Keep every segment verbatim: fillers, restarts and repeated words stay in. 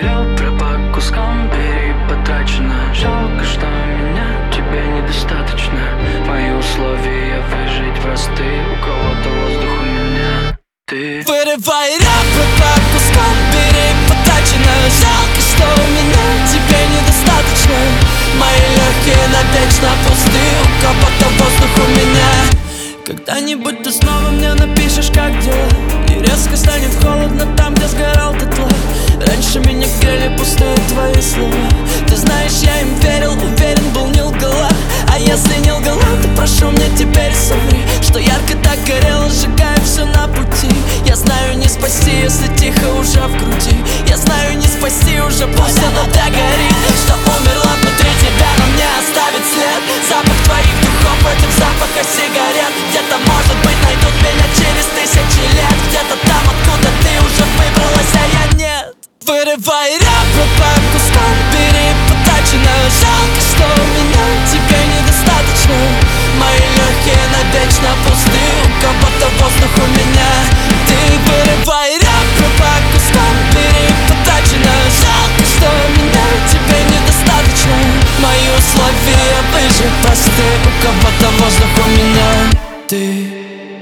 раб по кускам перепотрачено. Жалко, что меня тебе недостаточно. Мои условия выжить просты. У кого-то воздух, у меня ты. Вырывай раб по кускам перепотрачено. Жалко, что меня тебе недостаточно. Мои легкие навечно пусты. У кого-то воздух, у меня. Когда-нибудь ты снова мне напишешь, как дела, и резко станет холодно там, где сгорал дотла. Раньше меня грели пустые твои слова. Ты знаешь, я им верил, уверен был, не лгала. А если не лгала, то прошу мне теперь соври, что ярко так горело, сжигая все на пути. Я знаю, не спасти, если тихо уже в груди. Я знаю, не спасти, уже пусть оно догорит. Что умерла внутри тебя, но мне оставит след. Запах твоих духов против запаха сигарет. Где-то, может быть, найдут меня через тысячи лет. Где-то там, откуда ты уже выбралась, а я нет. Вырывай раб по кускам перепотрачено. Жалко, что меня тебе недостаточно. Мои легкие навечно пусты. У кого-то воздух, у меня ты. Вырывай раб по кускам перепотрачено. Жалко, что меня тебе недостаточно. Мои условия выжить просты. У кого-то воздух, у меня ты.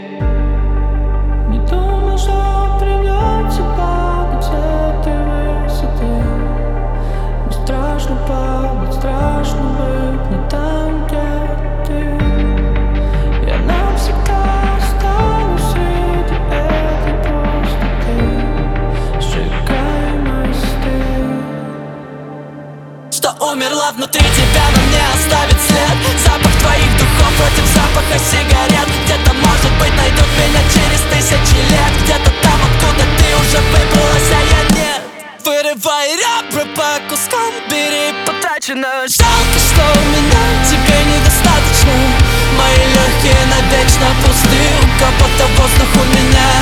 Падать, страшно быть не там, где ты. Я навсегда останусь среди этой пустоты. Сжигай мосты. Что умерла внутри тебя, но мне оставит след. Запах твоих духов против запаха сигарет. Где-то, может быть, найдут меня через тысячи лет. Где-то там, откуда ты уже выбралась, а я нет. Вырывай ребра по кускам перепотрачено. Жалко, что меня тебе недостаточно. Мои легкие навечно пусты. У кого-то воздух, у меня